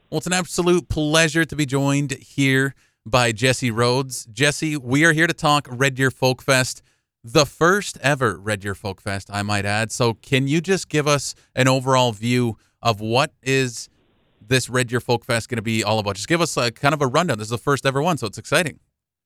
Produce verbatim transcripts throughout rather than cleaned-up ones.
Well, it's an absolute pleasure to be joined here by Jesse Rhodes. Jesse, we are here to talk Red Deer Folk Fest, the first ever Red Deer Folk Fest, I might add. So can you just give us an overall view of what is this Red Deer Folk Fest going to be all about? Just give us a kind of a rundown. This is the first ever one, so it's exciting.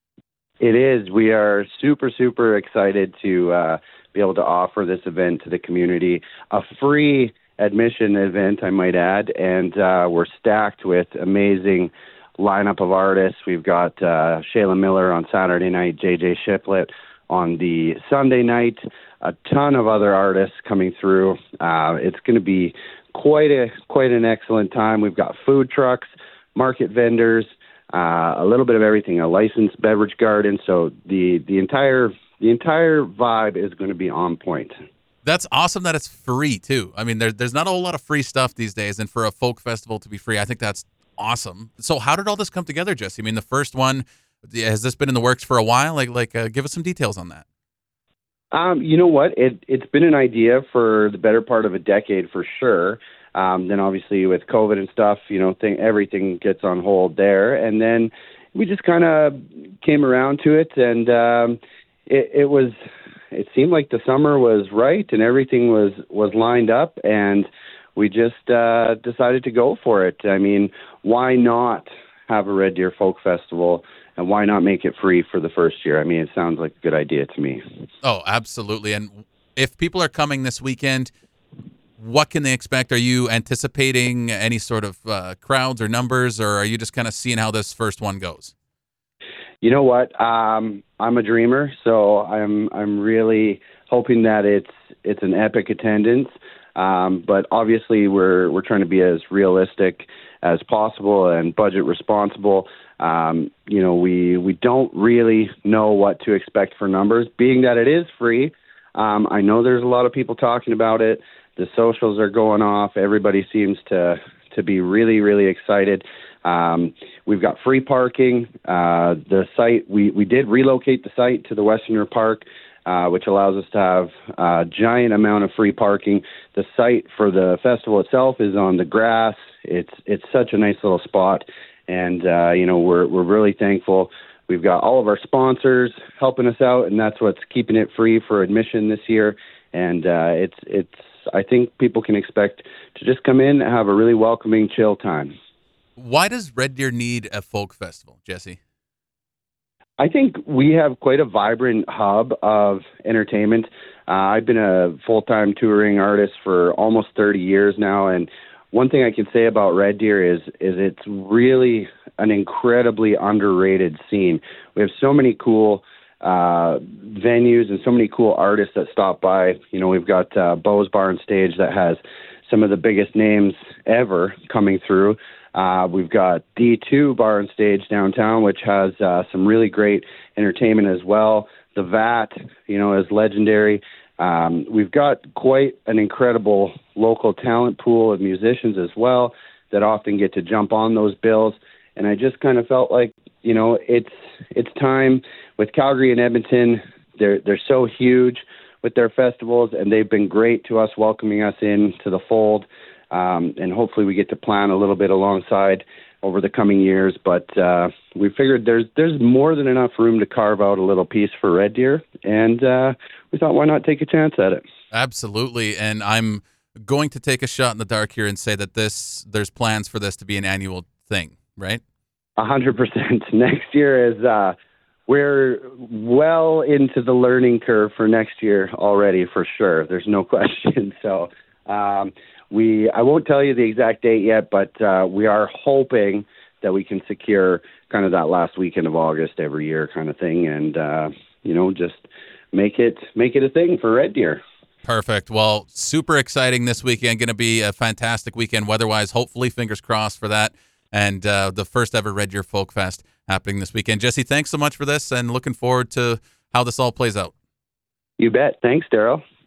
It is. We are super, super excited to uh, be able to offer this event to the community, a free admission event, I might add, and uh, we're stacked with amazing lineup of artists. We've got uh, Shayla Miller on Saturday night, J J Shiplet on the Sunday night, a ton of other artists coming through. Uh, it's going to be quite a quite an excellent time. We've got food trucks, market vendors, uh, a little bit of everything, a licensed beverage garden. So the the entire the entire vibe is going to be on point. That's awesome that it's free, too. I mean, there, there's not a whole lot of free stuff these days, and for a folk festival to be free, I think that's awesome. So how did all this come together, Jesse? I mean, the first one, has this been in the works for a while? Like, like, uh, give us some details on that. Um, you know what? It, it's been an idea for the better part of a decade, for sure. Um, then obviously with COVID and stuff, you know, thing, everything gets on hold there. And then we just kind of came around to it, and um, it, it was... It seemed like the summer was right and everything was, was lined up, and we just uh, decided to go for it. I mean, why not have a Red Deer Folk Festival, and why not make it free for the first year? I mean, it sounds like a good idea to me. Oh, absolutely. And if people are coming this weekend, what can they expect? Are you anticipating any sort of uh, crowds or numbers, or are you just kind of seeing how this first one goes? You know what? Um, I'm a dreamer, so I'm I'm really hoping that it's it's an epic attendance. Um, but obviously, we're we're trying to be as realistic as possible and budget responsible. Um, you know, we we don't really know what to expect for numbers, being that it is free. Um, I know there's a lot of people talking about it. The socials are going off. Everybody seems to to be really really excited. Um, we've got free parking. Uh, the site, we, we did relocate the site to the Westerner Park, uh, which allows us to have a giant amount of free parking. The site for the festival itself is on the grass. It's, it's such a nice little spot. And, uh, you know, we're, we're really thankful. We've got all of our sponsors helping us out, and that's what's keeping it free for admission this year. And, uh, it's, it's, I think people can expect to just come in and have a really welcoming, chill time. Why does Red Deer need a folk festival, Jesse? I think we have quite a vibrant hub of entertainment. Uh, I've been a full-time touring artist for almost thirty years now, and one thing I can say about Red Deer is is it's really an incredibly underrated scene. We have so many cool uh, venues and so many cool artists that stop by. You know, we've got uh, Beau's Bar and Stage that has some of the biggest names ever coming through. Uh, we've got D two Bar and Stage downtown, which has uh, some really great entertainment as well. The V A T, you know, is legendary. Um, we've got quite an incredible local talent pool of musicians as well that often get to jump on those bills. And I just kind of felt like, you know, it's it's time with Calgary and Edmonton. They're they're so huge with their festivals, and they've been great to us, welcoming us in to the fold. Um, and hopefully we get to plan a little bit alongside over the coming years. But uh, we figured there's there's more than enough room to carve out a little piece for Red Deer, and uh, we thought, why not take a chance at it? Absolutely, and I'm going to take a shot in the dark here and say that this there's plans for this to be an annual thing, right? A hundred percent. Next year is uh, we're well into the learning curve for next year already, for sure. There's no question. So. Um, We, I won't tell you the exact date yet, but uh, we are hoping that we can secure kind of that last weekend of August every year kind of thing, and uh, you know, just make it make it a thing for Red Deer. Perfect. Well, super exciting this weekend. Going to be a fantastic weekend weather-wise. Hopefully, fingers crossed for that. And uh, the first ever Red Deer Folk Fest happening this weekend. Jesse, thanks so much for this, and looking forward to how this all plays out. You bet. Thanks, Daryl.